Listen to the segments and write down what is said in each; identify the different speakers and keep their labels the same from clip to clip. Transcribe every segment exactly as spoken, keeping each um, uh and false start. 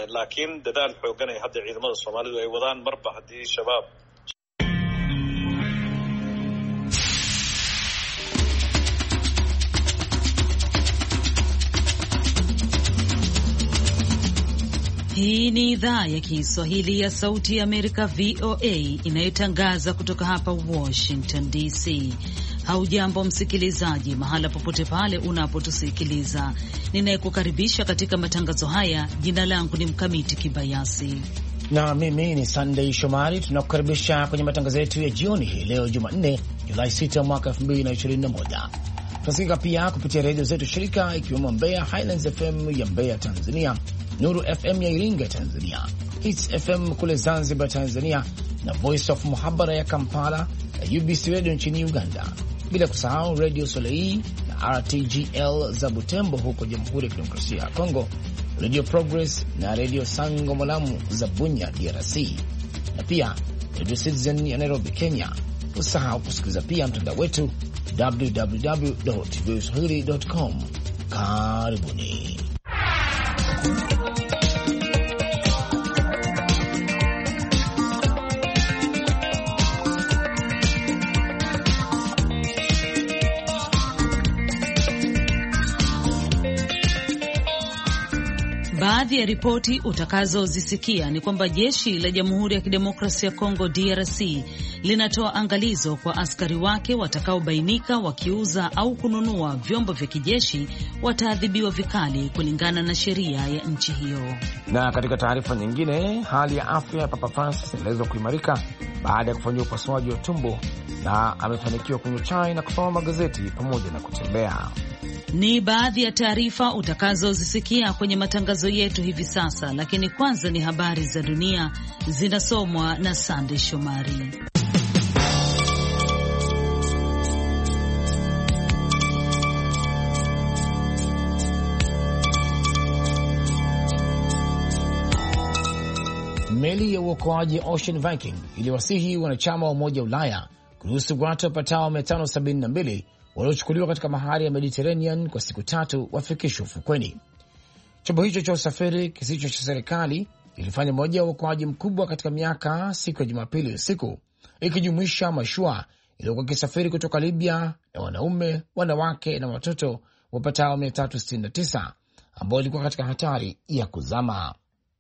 Speaker 1: laakiin dadaal xoogan ay hadda ciidamada Soomaalidu ay wadaan marba hadii shabaab.
Speaker 2: Hii ni idhaa ya Kiswahili ya Sauti ya Amerika V O A inayotangaza kutoka hapa Washington D C. Haujambo msikilizaji, mahala popote pale unapotusikiliza. Ninayekukaribisha katika matangazo haya, jina langu ni Mkamiti Kibayasi.
Speaker 3: Na mimi ni Sunday Shomari. Tunakukaribisha kwenye matangazo yetu ya jioni hii leo Jumanne, Julai sita mwaka elfu mbili na ishirini na moja. Tunasikika pia kupitia redio zetu shirika ikiwemo Mbeya Highlands F M ya Mbeya Tanzania, Nuru F M ya Iringa Tanzania, Hits F M kule Zanzibar Tanzania, na Voice of Muhabara ya Kampala na U B C Radio nchini Uganda, bila kusahau Radio Soleil na R T G L za Butembo huko Jamhuri ya Kidemokrasia ya Kongo, Radio Progress na Radio Sango Malamu za Bunya D R C, na pia Radio Citizen ya Nairobi Kenya. Usahau kusikiliza pia mtandao wetu w w w dot v o a swahili dot com. Karibuni.
Speaker 2: Baadhi ya ripoti utakazozisikia ni kwamba jeshi la Jamhuri ya Kidemokrasia ya Kongo D R C linatoa angalizo kwa askari wake watakaobainika wakiuza au kununua vyombo vya kijeshi wataadhibiwa vikali kulingana na sheria ya nchi hiyo.
Speaker 3: Na katika taarifa nyingine, hali ya afya ya Papa Francis inaelezwa kuimarika baada ya kufanyia upasuaji wa tumbo, na amefanikiwa kunywa chai na kusoma magazeti pamoja na kutembea.
Speaker 2: Ni baadhi ya taarifa utakazozisikia kwenye matangazo yetu hivi sasa, lakini kwanza ni habari za dunia zinasomwa na Sande Shomari.
Speaker 3: Meli ya uokoaji ya Ocean Viking iliwasihi wanachama wa Umoja wa Ulaya kuruhusu watu wapatao mia tano sabini na mbili waliochukuliwa katika bahari ya Mediterranean kwa siku tatu wafikishwe ufukweni. Chombo hicho cha usafiri kisicho cha serikali ilifanya moja ya uokoaji mkubwa katika miaka siku ya Jumapili usiku, ikijumuisha mashua iliyokuwa ikisafiri kutoka Libya na wanaume, wanawake na watoto wapatao mia tatu sitini na tisa ambao walikuwa katika hatari ya kuzama.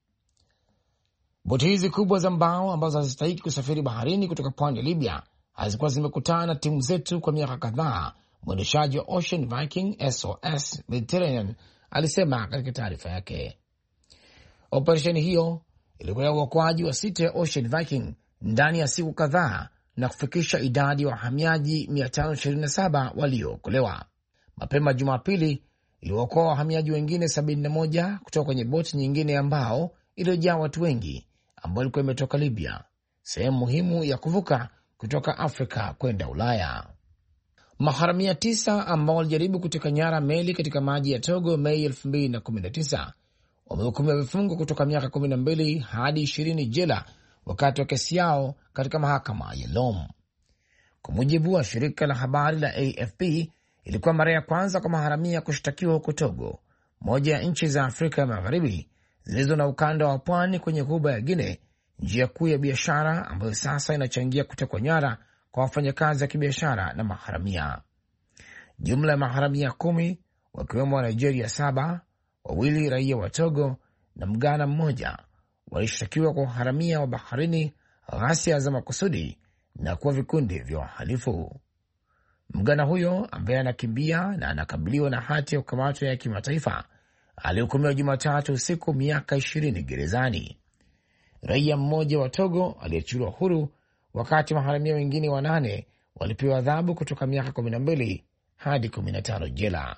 Speaker 3: Boti hizi kubwa za mbao ambazo hazistahiki kusafiri baharini kutoka pwani ya Libya hazikuwa zimekutana na timu zetu kwa miaka kadhaa, mwendeshaji wa Ocean Viking S O S Mediterranean alisema katika taarifa yake. Operesheni hiyo ilikuwa ya uokoaji wa sita ya Ocean Viking ndani ya siku kadhaa na kufikisha idadi ya wahamiaji mia tano ishirini na saba waliookolewa. Mapema Jumapili iliokoa wahamiaji wengine sabini na moja kutoka kwenye boti nyingine ambao iliyojaa watu wengi ambao ilikuwa imetoka Libya, sehemu muhimu ya kuvuka kutoka Afrika kwenda Ulaya. Maharamia tisa ambao walijaribu kuteka nyara meli katika maji ya Togo Mei elfu mbili na kumi na tisa wamehukumiwa vifungo kutoka miaka kumi na mbili hadi ishirini jela wakati wa kesi yao katika mahakama ya Lom. Kwa mujibu wa shirika la habari la A F P, ilikuwa mara ya kwanza kwa maharamia kushtakiwa huko Togo, moja ya nchi za Afrika ya Magharibi zilizo na ukanda wa pwani kwenye ghuba ya Guinea, njia kuu ya biashara ambayo sasa inachangia kutekwa nyara kwa wafanyakazi wa kibiashara na maharamia. Jumla ya maharamia kumi, wakiwemo wa Nigeria saba, wawili raia wa Togo na Mgana mmoja, walishtakiwa kwa uharamia wa baharini, ghasia za makusudi na kuwa vikundi vya wahalifu. Mgana huyo ambaye anakimbia na anakabiliwa na hati ya kukamatwa ya kimataifa alihukumiwa Jumatatu usiku miaka ishirini gerezani. Raia mmoja wa Togo aliachiliwa huru, wakati maharamia wengine wanane walipewa adhabu kutoka miaka kumi na mbili hadi kumi na tano jela.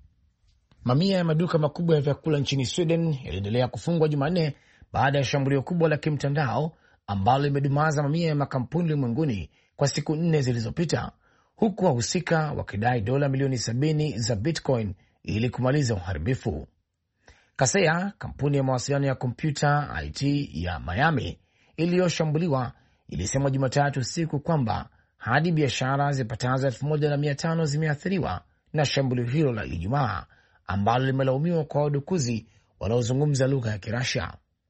Speaker 3: Mamia ya maduka makubwa ya vyakula nchini Sweden yaliendelea kufungwa Jumanne baada ya shambulio kubwa la kimtandao ambalo limedumaza mamia ya makampuni ulimwenguni kwa siku nne zilizopita, huku wahusika wakidai dola milioni sabini za Bitcoin ili kumaliza uharibifu. Kaseya, kampuni ya mawasiliano ya kompyuta I T ya Miami iliyoshambuliwa, ilisema Jumatatu usiku kwamba hadi biashara zipatazo elfu moja na mia tano zimeathiriwa na shambulio hilo la Ijumaa ambalo limelaumiwa kwa wadukuzi wanaozungumza lugha ya Kirasha.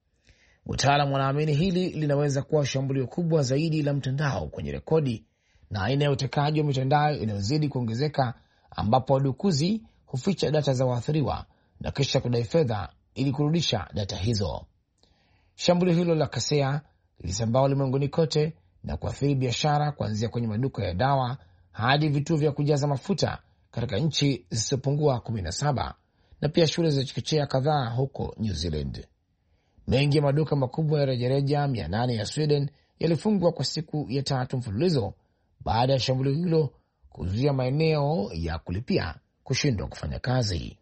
Speaker 3: Wataalamu wanaamini hili linaweza kuwa shambulio kubwa zaidi la mtandao kwenye rekodi na aina ya utekaji wa mitandao inayozidi kuongezeka, ambapo wadukuzi huficha data za waathiriwa na kisha kudai fedha ili kurudisha data hizo. Shambulio hilo la Kaseya lilisambaa ulimwenguni kote na kuathiri biashara kuanzia kwenye maduka ya dawa hadi vituo vya kujaza mafuta katika nchi zisizopungua kumi na saba na pia shule za chekechea kadhaa huko New Zealand. Mengi ya maduka makubwa ya rejareja mia nane ya Sweden yalifungwa kwa siku ya tatu mfululizo baada ya shambulio hilo kuzuia maeneo ya kulipia kushindwa kufanya kazi.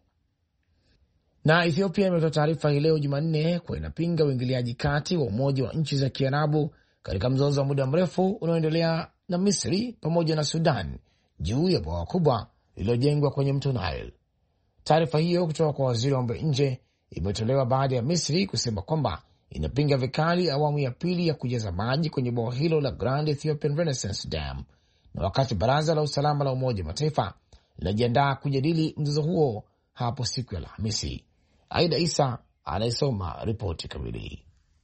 Speaker 3: Na Ethiopia imetoa taarifa hii leo Jumanne kwa inapinga uingiliaji kati wa Umoja wa Nchi za Kiarabu katika mzozo wa muda mrefu unaoendelea na Misri pamoja na Sudan juu ya bwawa kubwa lililojengwa kwenye mto Nile. Taarifa hiyo kutoka kwa waziri wa mambo ya nje imetolewa baada ya Misri kusema kwamba inapinga vikali awamu ya pili ya kujaza maji kwenye bwawa hilo la Grand Ethiopian Renaissance Dam, na wakati Baraza la Usalama la Umoja wa Mataifa linajiandaa kujadili mzozo huo hapo siku ya Alhamisi. Aida Isa anayesoma ripoti kamili.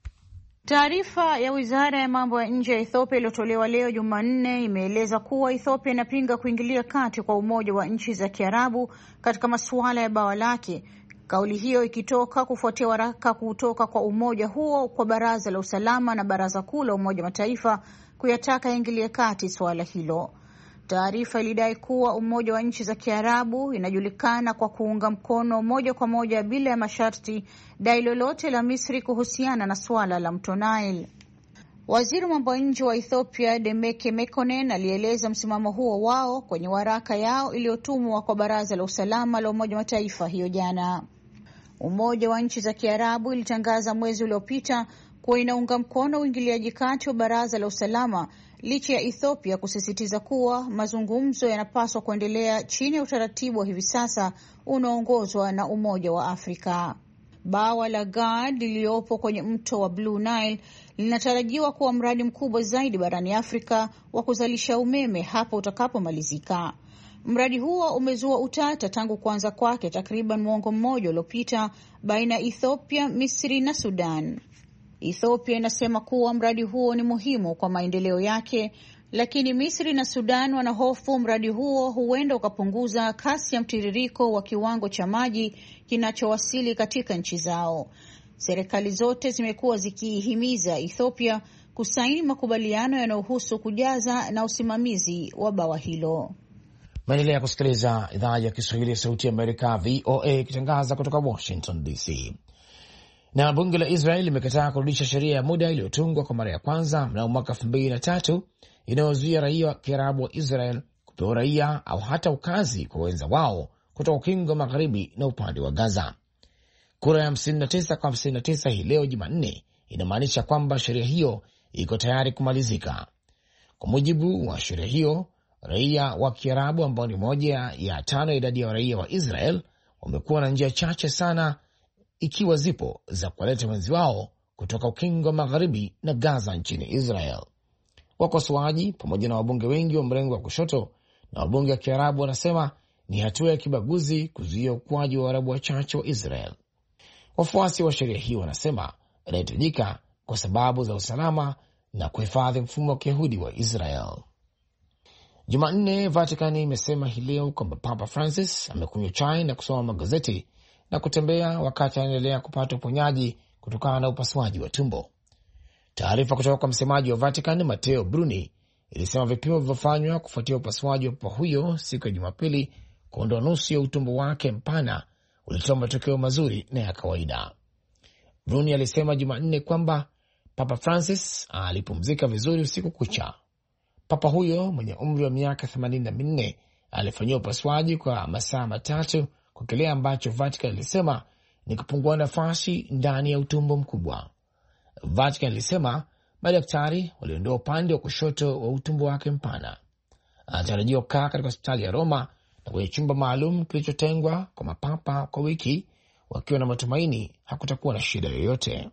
Speaker 4: Taarifa ya wizara ya mambo ya nje ya Ethiopia iliyotolewa leo Jumanne imeeleza kuwa Ethiopia inapinga kuingilia kati kwa Umoja wa Nchi za Kiarabu katika masuala ya bawa lake. Kauli hiyo ikitoka kufuatia waraka kutoka kwa umoja huo kwa Baraza la Usalama na Baraza Kuu la Umoja wa Mataifa kuyataka yaingilie kati suala hilo. Taarifa ilidai kuwa Umoja wa Nchi za Kiarabu inajulikana kwa kuunga mkono moja kwa moja bila ya masharti dai lolote la Misri kuhusiana na suala la mto Nile. Waziri wa mambo ya nje wa Ethiopia Demeke Mekonnen alieleza msimamo huo wao kwenye waraka yao iliyotumwa kwa Baraza la Usalama la Umoja wa Mataifa hiyo jana. Umoja wa Nchi za Kiarabu ilitangaza mwezi uliopita kuwa inaunga mkono uingiliaji kati wa Baraza la Usalama licha ya Ethiopia kusisitiza kuwa mazungumzo yanapaswa kuendelea chini ya utaratibu wa hivi sasa unaoongozwa na Umoja wa Afrika. Bawa la Gad liliopo kwenye mto wa Blue Nile linatarajiwa kuwa mradi mkubwa zaidi barani Afrika wa kuzalisha umeme hapo utakapomalizika. Mradi huo umezua utata tangu kuanza kwake takriban mwongo mmoja uliopita baina ya Ethiopia, Misri na Sudan. Ethiopia inasema kuwa mradi huo ni muhimu kwa maendeleo yake, lakini Misri na Sudan wanahofu mradi huo huenda ukapunguza kasi ya mtiririko wa kiwango cha maji kinachowasili katika nchi zao. Serikali zote zimekuwa zikihimiza Ethiopia kusaini makubaliano yanayohusu kujaza na usimamizi wa bawa hilo.
Speaker 3: Maendelea kusikiliza idhaa ya Kiswahili ya Sauti ya Amerika V O A ikitangaza kutoka Washington D C. Na bunge la Israel limekataa kurudisha sheria ya muda iliyotungwa kwa mara ya kwanza mnamo mwaka elfu mbili na tatu inayozuia raia wa Kiarabu wa Israel kupewa raia au hata ukazi kwa wenza wao kutoka ukingo wa magharibi na upande wa Gaza. Kura ya hamsini na tisa kwa hamsini na tisa hii leo Jumanne inamaanisha kwamba sheria hiyo iko tayari kumalizika. Kwa mujibu wa sheria hiyo, raia wa Kiarabu ambao ni moja ya tano ya idadi ya raia wa Israel wamekuwa na njia chache sana, ikiwa zipo, za kuwaleta wenzi wao kutoka ukingo wa magharibi na Gaza nchini Israel. Wakosoaji pamoja na wabunge wengi wa mrengo wa kushoto na wabunge wa Kiarabu wanasema ni hatua ya kibaguzi kuzuia ukuaji wa Waarabu wachache wa Israel. Wafuasi wa sheria hii wanasema inahitajika kwa sababu za usalama na kuhifadhi mfumo wa Kiyahudi wa Israel. Jumanne, Vatican imesema hii leo kwamba Papa Francis amekunywa chai na kusoma magazeti na kutembea wakati anaendelea kupata uponyaji kutokana na upasuaji wa tumbo. Taarifa kutoka kwa msemaji wa Vatican Matteo Bruni ilisema vipimo vilivyofanywa kufuatia upasuaji wa papa huyo siku ya Jumapili kuondoa nusu ya utumbo wake mpana ulitoa matokeo mazuri na ya kawaida. Bruni alisema Jumanne kwamba Papa Francis alipumzika vizuri usiku kucha. Papa huyo mwenye umri wa miaka themanini na minne alifanyia upasuaji kwa masaa matatu kwa kile ambacho Vatican ilisema ni kupungua nafasi ndani ya utumbo mkubwa. Vatican ilisema madaktari waliondoa upande wa kushoto wa utumbo wake mpana. Anatarajiwa kukaa katika hospitali ya Roma na kwenye chumba maalum kilichotengwa kwa mapapa kwa wiki, wakiwa na matumaini hakutakuwa na shida yoyote.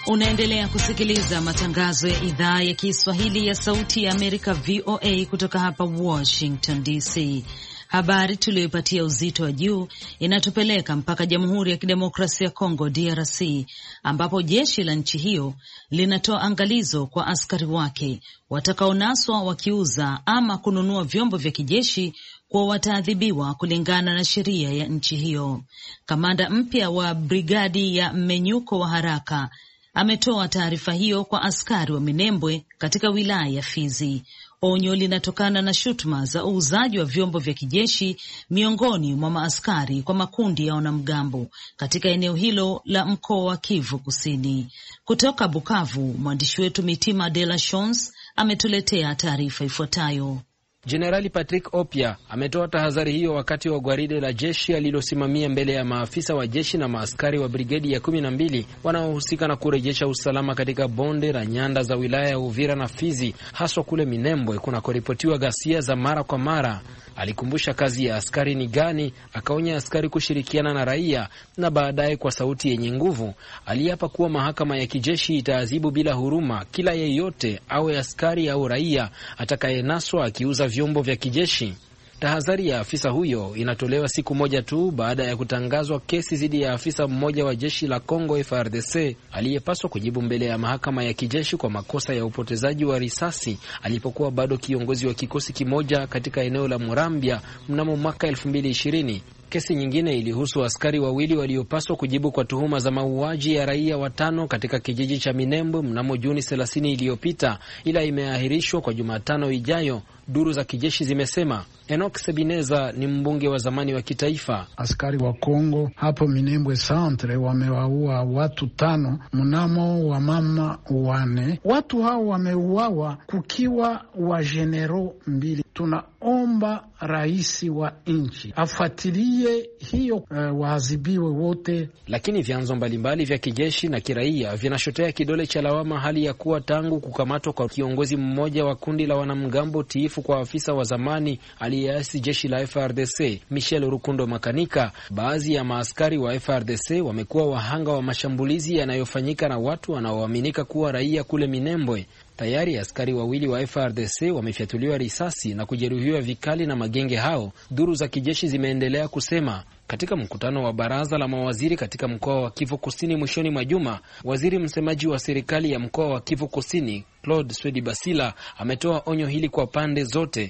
Speaker 2: Unaendelea kusikiliza matangazo ya idhaa ya Kiswahili ya Sauti ya Amerika V O A kutoka hapa Washington D C. Habari tuliyoipatia uzito wa juu inatupeleka mpaka Jamhuri ya Kidemokrasia ya Kongo D R C, ambapo jeshi la nchi hiyo linatoa angalizo kwa askari wake watakaonaswa wakiuza ama kununua vyombo vya kijeshi kwa wataadhibiwa kulingana na sheria ya nchi hiyo. Kamanda mpya wa brigadi ya mmenyuko wa haraka ametoa taarifa hiyo kwa askari wa Minembwe katika wilaya ya Fizi. Onyo linatokana na shutuma za uuzaji wa vyombo vya kijeshi miongoni mwa maaskari kwa makundi ya wanamgambo katika eneo hilo la mkoa wa Kivu Kusini. Kutoka Bukavu, mwandishi wetu Mitima de la Chance ametuletea taarifa ifuatayo.
Speaker 5: Jenerali Patrick Opia ametoa tahadhari hiyo wakati wa gwaride la jeshi alilosimamia mbele ya maafisa wa jeshi na maaskari wa brigedi ya kumi na mbili wanaohusika na kurejesha usalama katika bonde la nyanda za wilaya ya Uvira na Fizi, haswa kule Minembwe kuna kuripotiwa ghasia za mara kwa mara. Alikumbusha kazi ya askari ni gani, akaonya askari kushirikiana na raia, na baadaye kwa sauti yenye nguvu aliapa kuwa mahakama ya kijeshi itaadhibu bila huruma kila yeyote, awe askari au raia, atakayenaswa akiuza vyombo vya kijeshi. Tahadhari ya afisa huyo inatolewa siku moja tu baada ya kutangazwa kesi dhidi ya afisa mmoja wa jeshi la Kongo F A R D C aliyepaswa kujibu mbele ya mahakama ya kijeshi kwa makosa ya upotezaji wa risasi alipokuwa bado kiongozi wa kikosi kimoja katika eneo la Murambia mnamo mwaka elfu mbili ishirini. Kesi nyingine ilihusu askari wawili waliopaswa kujibu kwa tuhuma za mauaji ya raia watano katika kijiji cha Minembwe mnamo Juni thelathini iliyopita, ila imeahirishwa kwa Jumatano ijayo, duru za kijeshi zimesema. Enoch Sebineza ni mbunge wa zamani wa kitaifa.
Speaker 6: Askari wa Kongo hapo Minembwe Centre wamewaua watu tano, mnamo wa mama wane. Watu hao wameuawa kukiwa wa general mbili. Tunaomba rais wa nchi afuatilie hiyo, uh, waadhibiwe wote.
Speaker 5: Lakini vyanzo mbalimbali vya kijeshi na kiraia vinashotea kidole cha lawama hali ya kuwa tangu kukamatwa kwa kiongozi mmoja wa kundi la wanamgambo tiifu kwa afisa wa zamani aliyeasi jeshi la F A R D C Michel Rukundo Makanika, baadhi ya maaskari wa F A R D C wamekuwa wahanga wa mashambulizi yanayofanyika na watu wanaoaminika kuwa raia kule Minembwe. Tayari askari wawili wa F A R D C wamefyatuliwa risasi na kujeruhiwa vikali na magenge hao, duru za kijeshi zimeendelea kusema. Katika mkutano wa baraza la mawaziri katika mkoa wa Kivu Kusini mwishoni mwa juma, waziri msemaji wa serikali ya mkoa wa Kivu Kusini Claude Swedi Basila ametoa onyo hili kwa pande zote.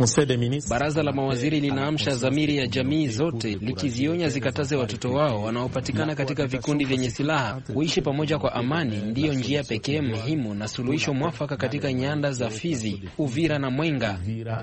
Speaker 5: Baraza la mawaziri linaamsha dhamiri ya jamii zote likizionya zikataze watoto wao wanaopatikana katika vikundi vyenye silaha kuishi pamoja kwa amani, ndiyo njia pekee muhimu na suluhisho mwafaka katika nyanda za Fizi, Uvira na Mwenga.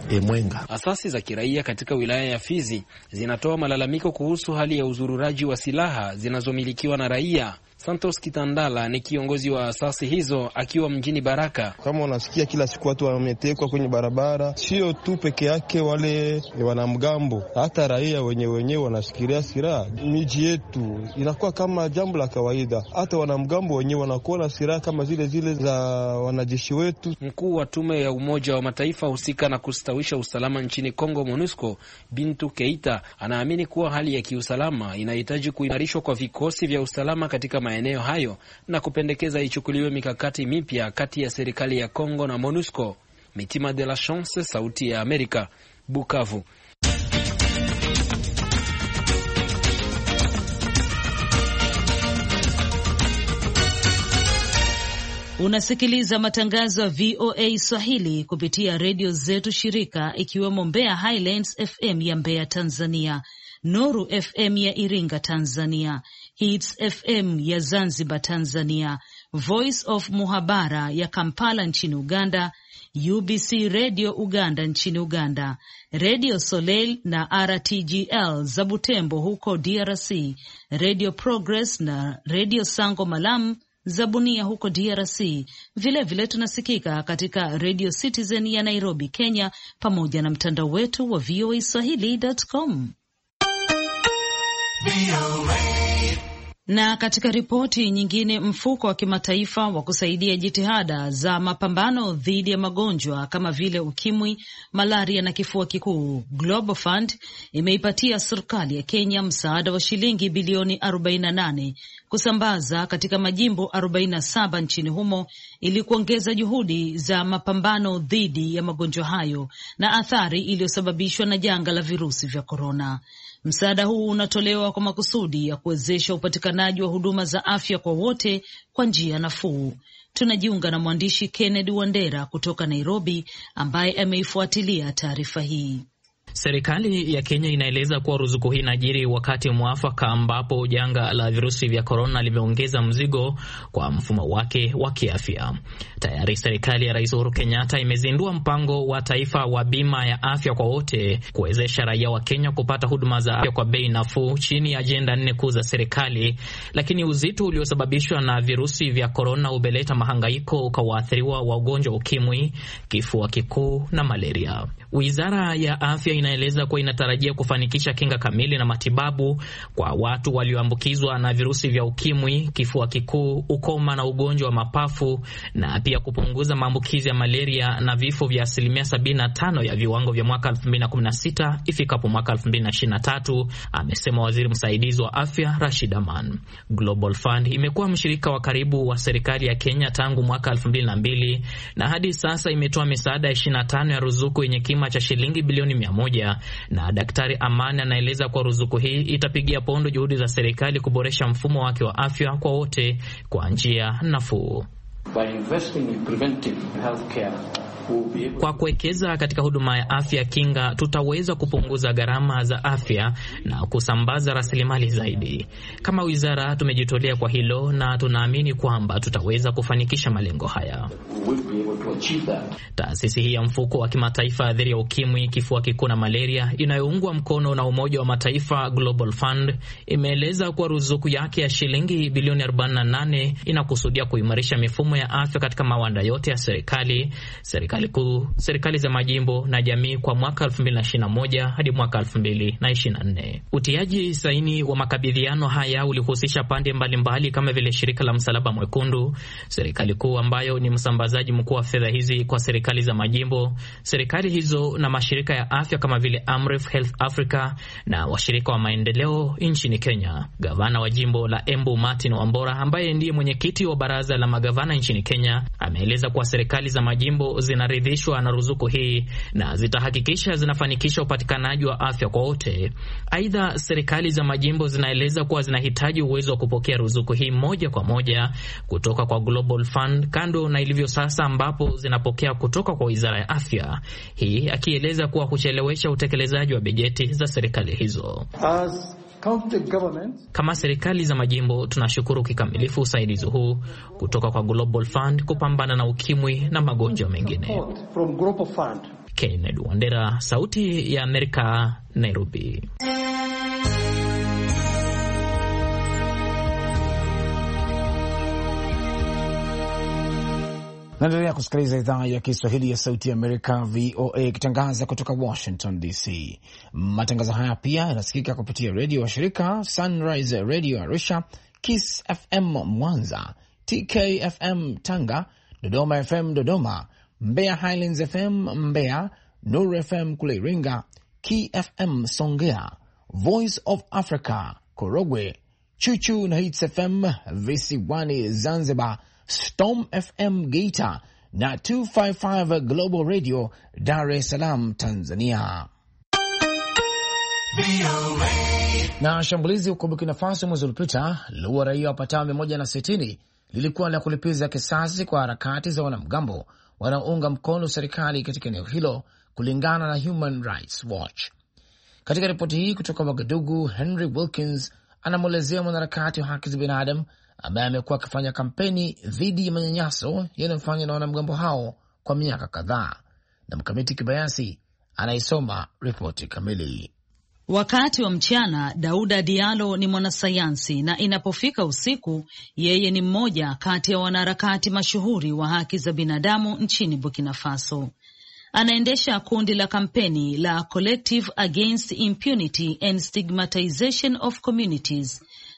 Speaker 5: Asasi za kiraia katika wilaya ya Fizi zinatoa malalamiko kuhusu hali ya uzururaji wa silaha zinazomilikiwa na raia. Santos Kitandala ni kiongozi wa asasi hizo akiwa mjini Baraka.
Speaker 7: Kama unasikia kila siku watu wametekwa kwenye barabara, sio tu peke yake wale wanamgambo, hata raia wenye wenyewe wanashikilia silaha. Miji yetu inakuwa kama jambo la kawaida, hata wanamgambo wenyewe wanakuwa na silaha kama zile zile za wanajeshi wetu.
Speaker 5: Mkuu wa tume ya Umoja wa Mataifa husika na kustawisha usalama nchini Kongo MONUSCO Bintu Keita anaamini kuwa hali ya kiusalama inahitaji kuimarishwa kwa vikosi vya usalama katika maeneo hayo na kupendekeza ichukuliwe mikakati mipya kati ya serikali ya Kongo na MONUSCO. Mitima de la Chance, Sauti ya Amerika, Bukavu.
Speaker 2: Unasikiliza matangazo ya V O A Swahili kupitia redio zetu shirika, ikiwemo Mbeya Highlands F M ya Mbeya Tanzania, Nuru F M ya Iringa Tanzania, Hits F M ya Zanzibar Tanzania, Voice of Muhabara ya Kampala nchini Uganda, U B C Radio Uganda nchini Uganda, Radio Soleil na R T G L za Butembo huko D R C, Radio Progress na Radio Sango Malamu za Bunia huko D R C. Vile vile tunasikika katika Radio Citizen ya Nairobi, Kenya, pamoja na mtandao wetu wa voa swahili dot com. Na katika ripoti nyingine, mfuko wa kimataifa wa kusaidia jitihada za mapambano dhidi ya magonjwa kama vile ukimwi, malaria na kifua kikuu, Global Fund, imeipatia serikali ya Kenya msaada wa shilingi bilioni arobaini na nane kusambaza katika majimbo arobaini na saba nchini humo ili kuongeza juhudi za mapambano dhidi ya magonjwa hayo na athari iliyosababishwa na janga la virusi vya korona. Msaada huu unatolewa kwa makusudi ya kuwezesha upatikanaji wa huduma za afya kwa wote kwa njia nafuu. Tunajiunga na mwandishi Kennedy Wandera kutoka Nairobi ambaye ameifuatilia taarifa hii.
Speaker 8: Serikali ya Kenya inaeleza kuwa ruzuku hii inajiri wakati mwafaka ambapo janga la virusi vya korona limeongeza mzigo kwa mfumo wake wa kiafya. Tayari serikali ya Rais Uhuru Kenyatta imezindua mpango wa taifa wa bima ya afya kwa wote kuwezesha raia wa Kenya kupata huduma za afya kwa bei nafuu chini ya ajenda nne kuu za serikali, lakini uzito uliosababishwa na virusi vya korona umeleta mahangaiko kwa waathiriwa wa ugonjwa ukimwi, kifua kikuu na malaria. Wizara ya Afya inaeleza kuwa inatarajia kufanikisha kinga kamili na matibabu kwa watu walioambukizwa na virusi vya ukimwi, kifua kikuu, ukoma na ugonjwa wa mapafu, na pia kupunguza maambukizi ya malaria na vifo vya asilimia sabini na tano ya viwango vya mwaka elfu mbili na kumi na sita ifikapo mwaka elfu mbili na ishirini na tatu, amesema waziri msaidizi wa afya Rashid Aman. Global Fund imekuwa mshirika wa karibu wa serikali ya Kenya tangu mwaka elfu mbili na mbili na hadi sasa imetoa misaada ishirini na tano ya ruzuku yenye kima cha shilingi bilioni mia moja, na Daktari Aman anaeleza kwa ruzuku hii itapigia pondo juhudi za serikali kuboresha mfumo wake wa afya kwa wote kwa njia nafuu.
Speaker 9: By investing in preventive healthcare,
Speaker 8: kwa kuwekeza katika huduma ya afya kinga, tutaweza kupunguza gharama za afya na kusambaza rasilimali zaidi. Kama wizara tumejitolea kwa hilo na tunaamini kwamba tutaweza kufanikisha malengo haya. Taasisi hii ya mfuko wa kimataifa dhidi ya ukimwi, kifua kikuu na malaria inayoungwa mkono na Umoja wa Mataifa Global Fund imeeleza kuwa ruzuku yake ya shilingi bilioni arobaini na nane inakusudia kuimarisha mifumo ya afya katika mawanda yote ya serikali, serikali kuu, serikali za majimbo na jamii kwa mwaka elfu mbili na ishirini na moja hadi mwaka elfu mbili na ishirini na nne. Utiaji saini wa makabidhiano haya ulihusisha pande mbalimbali kama vile shirika la Msalaba Mwekundu, serikali kuu ambayo ni msambazaji mkuu wa fedha hizi kwa serikali za majimbo, serikali hizo na mashirika ya afya kama vile Amref Health Africa na washirika wa maendeleo nchini Kenya. Gavana wa jimbo la Embu Martin Wambora, ambaye ndiye mwenyekiti wa baraza la magavana nchini Kenya, ameeleza kuwa serikali za majimbo zinaridhishwa na ruzuku hii na zitahakikisha zinafanikisha upatikanaji wa afya kwa wote. Aidha, serikali za majimbo zinaeleza kuwa zinahitaji uwezo wa kupokea ruzuku hii moja kwa moja kutoka kwa Global Fund, kando na ilivyo sasa ambapo zinapokea kutoka kwa Wizara ya Afya. Hii akieleza kuwa kuchelewesha utekelezaji wa bajeti za serikali hizo.
Speaker 9: As
Speaker 8: Kama serikali za majimbo tunashukuru kikamilifu usaidizi huu kutoka kwa Global Fund kupambana na ukimwi na magonjwa mengine. Kennedy Wandera, Sauti ya Amerika, Nairobi.
Speaker 3: Naendelea kusikiliza idhaa ya Kiswahili ya Sauti ya Amerika, V O A, ikitangaza kutoka Washington D C. Matangazo haya pia yanasikika kupitia redio wa shirika Sunrise Radio Arusha, Kiss F M Mwanza, T K F M Tanga, Dodoma F M Dodoma, Mbeya Highlands F M Mbeya, Nur F M kule Iringa, Key F M Songea, Voice of Africa Korogwe, Chuchu na Hits F M Visiwani Zanzibar, Storm F M Geita na mia mbili na hamsini na tano Global Radio Dar es Salaam, Tanzania. Na shambulizi huko Burkina Faso mwezi uliopita liua raia wapatao mia moja na sitini lilikuwa la kulipiza kisasi kwa harakati za wanamgambo wanaounga mkono serikali katika eneo hilo, kulingana na Human Rights Watch. Katika ripoti hii kutoka Wagadugu, Henry Wilkins anamwelezea mwanaharakati wa haki za binadamu ambaye amekuwa akifanya kampeni dhidi ya manyanyaso yanayofanywa na wanamgambo hao kwa miaka kadhaa. Na Mkamiti Kibayasi anaisoma ripoti kamili.
Speaker 2: Wakati wa mchana, Dauda Diallo ni mwanasayansi, na inapofika usiku, yeye ni mmoja kati ya wanaharakati mashuhuri wa haki za binadamu nchini Burkina Faso. Anaendesha kundi la kampeni la Collective Against Impunity and Stigmatization of Communities,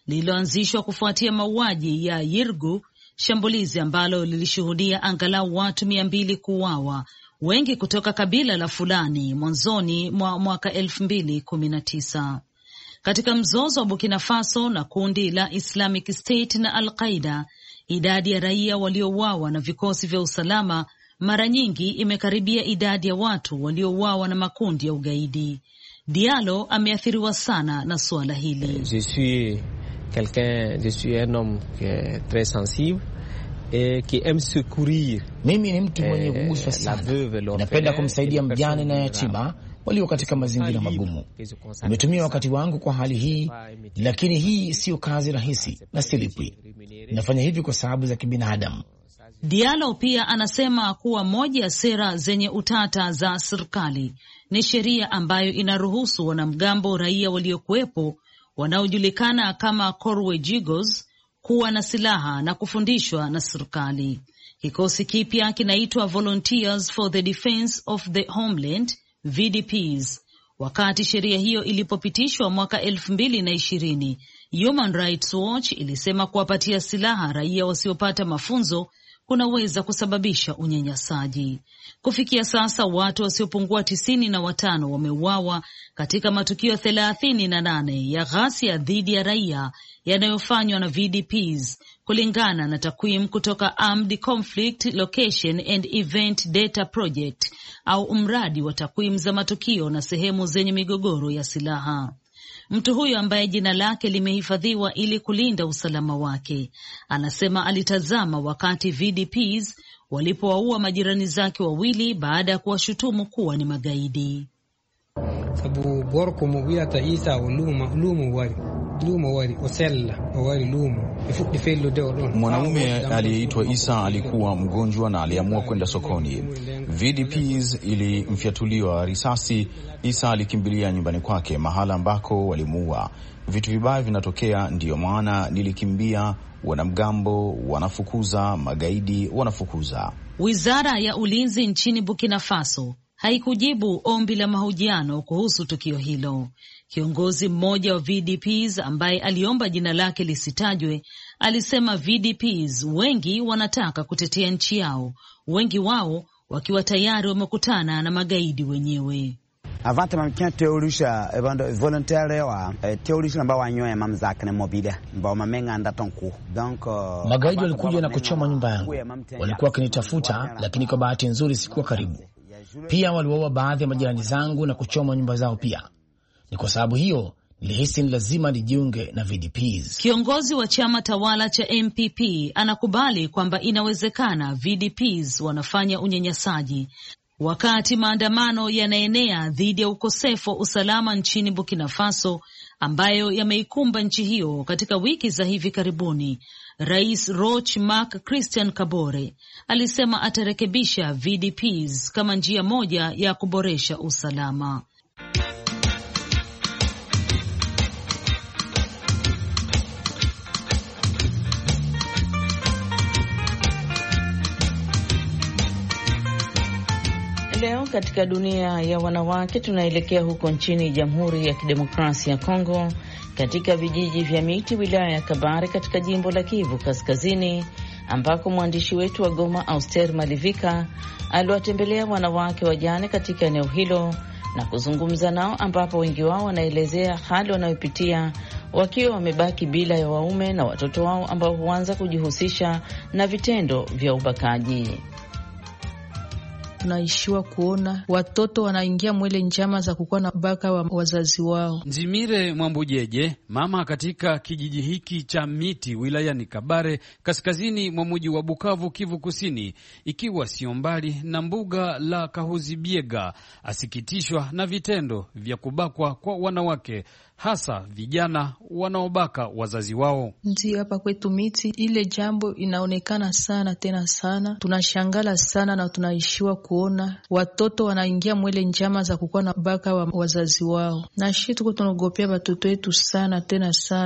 Speaker 2: lililoanzishwa kufuatia mauaji ya Yirgu, shambulizi ambalo lilishuhudia angalau watu mia mbili kuuawa, wengi kutoka kabila la Fulani mwanzoni mwa mwaka elfu mbili kumi na tisa. Katika mzozo wa Burkina Faso na kundi la Islamic State na Al-Qaeda, idadi ya raia waliouawa na vikosi vya usalama mara nyingi imekaribia idadi ya watu waliouawa na makundi ya ugaidi. Diallo ameathiriwa sana na suala hili.
Speaker 10: Je suis quelqu'un, je suis un homme très sensible et qui aime secourir.
Speaker 3: Mimi ni mtu mwenye kuguswa sana. Napenda kumsaidia mjane na yatima walio katika mazingira magumu. Nimetumia wakati wangu kwa hali hii, lakini hii sio kazi rahisi na silipwi. Nafanya hivi kwa sababu za kibinadamu.
Speaker 2: Diallo pia anasema kuwa moja ya sera zenye utata za serikali ni sheria ambayo inaruhusu wanamgambo raia waliokuwepo wanaojulikana kama Korwejigos kuwa na silaha na kufundishwa na serikali. Kikosi kipya kinaitwa Volunteers for the Defense of the Homeland, V D Ps. Wakati sheria hiyo ilipopitishwa mwaka elfu mbili na ishirini, Human Rights Watch ilisema kuwapatia silaha raia wasiopata mafunzo kunaweza kusababisha unyanyasaji. Kufikia sasa watu wasiopungua tisini na watano wameuawa katika matukio thelathini na nane ya ghasia dhidi ya raia yanayofanywa na V D Ps, kulingana na takwimu kutoka Armed Conflict Location and Event Data Project, au mradi wa takwimu za matukio na sehemu zenye migogoro ya silaha. Mtu huyo ambaye jina lake limehifadhiwa ili kulinda usalama wake, anasema alitazama wakati V D Ps walipowaua majirani zake wawili baada ya kuwashutumu kuwa ni magaidi.
Speaker 11: Sabu borko mubia ta isa uluma lumu wali lumu wali osella wali lumu ifelo de.
Speaker 12: Mwanaume aliyeitwa Isa alikuwa mgonjwa na aliamua kwenda sokoni. V D Ps ilimfyatuliwa risasi. Isa alikimbilia nyumbani kwake, mahala ambako walimuua. Vitu vibaya vinatokea, ndiyo maana nilikimbia. Wanamgambo wanafukuza, magaidi wanafukuza.
Speaker 2: Wizara ya ulinzi nchini Burkina Faso haikujibu ombi la mahojiano kuhusu tukio hilo. Kiongozi mmoja wa V D Ps ambaye aliomba jina lake lisitajwe alisema V D Ps wengi wanataka kutetea nchi yao, wengi wao wakiwa tayari wamekutana na magaidi wenyewe.
Speaker 13: Avant mamkia teorisha evando volontaire wa teorisha ambao wanyoa mamzaka na mobile ambao mamenga ndatonku. Donc
Speaker 3: magaidi walikuja na kuchoma nyumba yangu. Walikuwa wakinitafuta, lakini kwa bahati nzuri sikuwa karibu. Pia waliwaua baadhi ya majirani zangu na kuchoma nyumba zao pia. Ni kwa sababu hiyo nilihisi ni lazima nijiunge na V D Ps.
Speaker 2: Kiongozi wa chama tawala cha M P P anakubali kwamba inawezekana V D Ps wanafanya unyanyasaji. Wakati maandamano yanaenea dhidi ya ukosefu wa usalama nchini Burkina Faso ambayo yameikumba nchi hiyo katika wiki za hivi karibuni, Rais Roch Marc Christian Kabore alisema atarekebisha V D Ps kama njia moja ya kuboresha usalama. Leo katika dunia ya wanawake tunaelekea huko nchini Jamhuri ya Kidemokrasia ya Kongo, katika vijiji vya Miti, wilaya ya Kabare, katika jimbo la Kivu Kaskazini, ambako mwandishi wetu wa Goma Auster Malivika aliwatembelea wanawake wajane katika eneo hilo na kuzungumza nao, ambapo wengi wao wanaelezea hali wanayopitia wakiwa wamebaki bila ya waume na watoto wao ambao huanza kujihusisha na vitendo vya ubakaji.
Speaker 14: Tunaishiwa kuona watoto wanaingia mwele njama za kukuwa na baka wa wazazi wao.
Speaker 15: Nzimire Mwambujeje, mama katika kijiji hiki cha Miti wilayani Kabare, kaskazini mwa mji wa Bukavu, Kivu Kusini, ikiwa sio mbali na mbuga la Kahuzi-Biega, asikitishwa na vitendo vya kubakwa kwa wanawake, hasa vijana wanaobaka wazazi wao.
Speaker 14: Ndio hapa kwetu Miti ile jambo inaonekana sana tena sana. Tunashangala sana na tunaishiwa kuona watoto wanaingia mwele njama za kukuwa na baka wa wazazi wao. Na shi tuko tunogopea watoto wetu sana tena sana.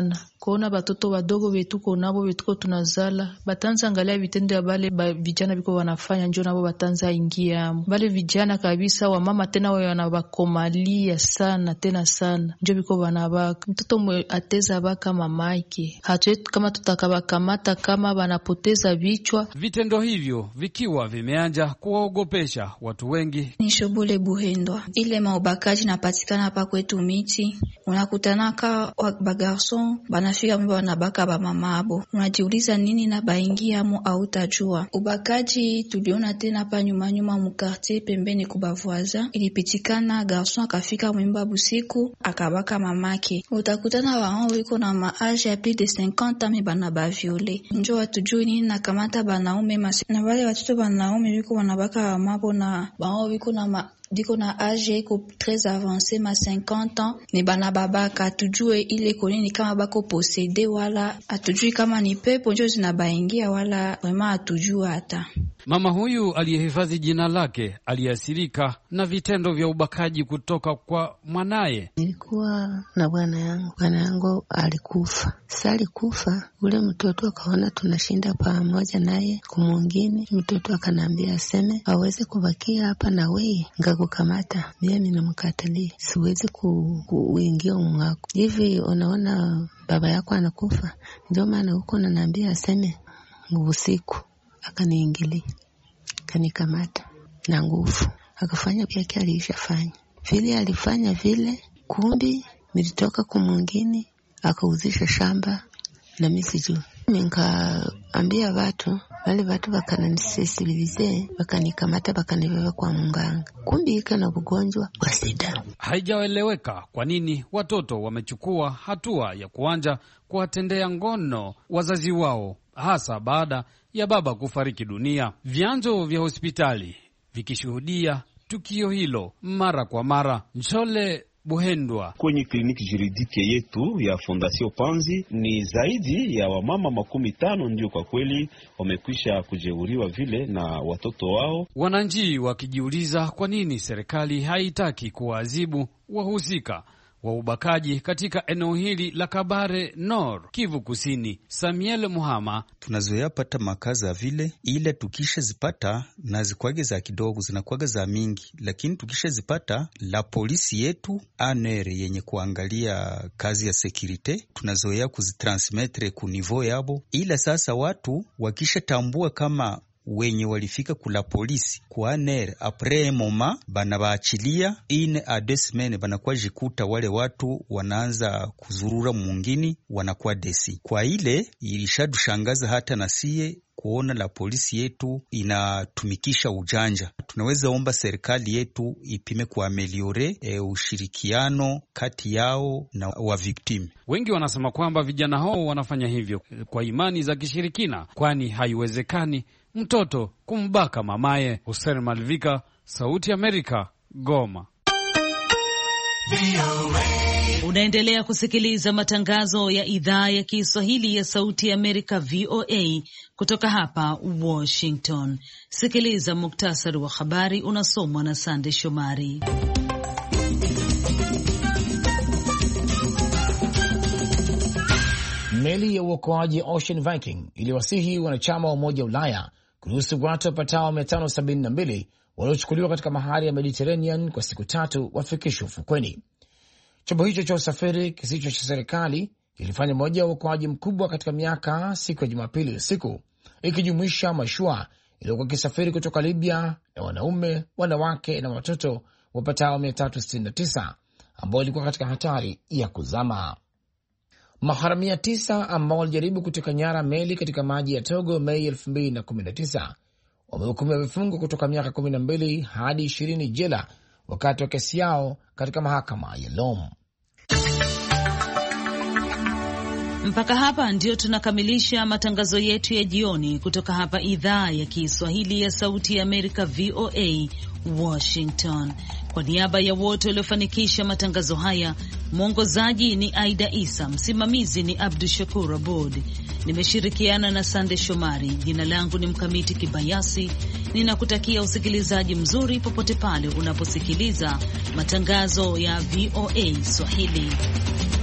Speaker 14: kuona batoto wadogo betuko nabo betuko tunazala batanza angalia vitendo ya bale ba, vijana biko wanafanya njo nabo batanza ingia bale vijana kabisa wa mama tena wao wanabakomalia sana tena sana njo biko wanabaka mtoto mwe ateza baka mamake hatu kama tutakabakamata kama banapoteza vichwa.
Speaker 15: Vitendo hivyo vikiwa vimeanja kuwaogopesha watu wengi.
Speaker 16: Ni Shobole Buhendwa. Ile maubakaji napatikana hapa kwetu Miti. Unakutanaka bagarson banafika mba wanabaka ba mamabo. Unajiuliza nini na baingia mu au tajua. Ubakaji tuliona tena hapa nyuma nyuma mu quartier pembeni kubavoaza. Ilipitikana garson akafika mwimba busiku akabaka mamake. Utakutana wao wiko na maaje ya plus de cinquante ans bana ba viole. Njo watujui nini na kamata banaume masi. Na wale watoto banaume wiko wanabaka mamabo na wao wiko na ma diko na age iko très avancé ma cinquante ans ni bana babaka atujue ile konini kama bako posede wala atujui kama ni pepo njo zinabaingia wala wema atujua hata.
Speaker 15: Mama huyu aliyehifadhi jina lake aliasirika na vitendo vya ubakaji kutoka kwa mwanaye.
Speaker 17: Nilikuwa na bwana yangu, bwana yangu alikufa. Sasa alikufa, ule mtoto akaona tunashinda pamoja naye kumwingine, mtoto akanambia aseme aweze kubakia hapa na wewe ngakukamata. Mimi ninamkatalia, siwezi kuingia umwako. Hivi unaona baba yako anakufa, ndio maana huko ananiambia aseme usiku. Akaniingilia, kanikamata na nguvu, akafanya pia kile alishafanya. Vile alifanya vile, kumbi nilitoka kwa mwingine akauzisha shamba na mimi sijui. Nikaambia watu, wale watu wakananisisibilize, wakanikamata wakanibeba kwa munganga. Kumbi ika na ugonjwa wa sida.
Speaker 15: Haijaeleweka kwa nini watoto wamechukua hatua ya kuanja kuwatendea ngono wazazi wao, hasa baada ya baba kufariki dunia. Vyanzo vya hospitali vikishuhudia tukio hilo mara kwa mara. Njole Buhendwa.
Speaker 18: Kwenye kliniki juridike yetu ya Fondation Panzi ni zaidi ya wamama makumi tano ndio kwa kweli wamekwisha kujeuriwa vile na watoto wao.
Speaker 15: Wananchi wakijiuliza kwa nini serikali haitaki kuadhibu wahusika wa ubakaji katika eneo hili la Kabare Nord, Kivu Kusini. Samuel Muhama:
Speaker 19: tunazoea pata makaza vile, ile tukisha zipata na zikwage za kidogo zinakuaga za mingi, lakini tukisha zipata la polisi yetu anere yenye kuangalia kazi ya security tunazoea kuzitransmettre ku niveau yabo, ila sasa watu wakisha tambua kama wenye walifika kula polisi kwa ner apres moma bana baachilia ine a deux semaines banakuwa jikuta wale watu wanaanza kuzurura mwingine wanakuwa desi. Kwa ile ilishadushangaza hata nasie kuona la polisi yetu inatumikisha ujanja. Tunaweza omba serikali yetu ipime kuameliore e, ushirikiano kati yao na wa victim.
Speaker 15: Wengi wanasema kwamba vijana hao wanafanya hivyo kwa imani za kishirikina, kwani haiwezekani mtoto kumbaka mamaye. Hussein Malvika, Sauti Amerika, Goma.
Speaker 2: Unaendelea kusikiliza matangazo ya idhaa ya Kiswahili ya Sauti ya Amerika V O A kutoka hapa Washington. Sikiliza muktasari wa habari unasomwa na Sande Shomari.
Speaker 3: Meli ya uokoaji Ocean Viking iliwasihi wanachama wa Umoja wa Ulaya kuruhusu watu wapatao mia tano sabini na mbili waliochukuliwa katika bahari ya Mediterranean kwa siku tatu wafikishwe ufukweni. Chombo hicho cha usafiri kisicho cha serikali kilifanya moja ya uokoaji mkubwa katika miaka siku ya Jumapili usiku, ikijumuisha mashua iliyokuwa ikisafiri kutoka Libya na wanaume, wanawake na watoto wapatao mia tatu sitini na tisa ambao walikuwa katika hatari ya kuzama. Maharamia tisa ambao walijaribu kuteka nyara meli katika maji ya Togo Mei elfu mbili na kumi na tisa wamehukumiwa vifungo kutoka miaka kumi na mbili hadi ishirini jela wakati wa kesi yao katika mahakama ya Lom.
Speaker 2: Mpaka hapa ndio tunakamilisha matangazo yetu ya jioni kutoka hapa idhaa ya Kiswahili ya Sauti ya Amerika V O A Washington. Kwa niaba ya wote waliofanikisha matangazo haya, mwongozaji ni Aida Isa, msimamizi ni Abdu Shakur Abud, nimeshirikiana na Sande Shomari. Jina langu ni Mkamiti Kibayasi, ninakutakia usikilizaji mzuri popote pale unaposikiliza matangazo ya V O A Swahili.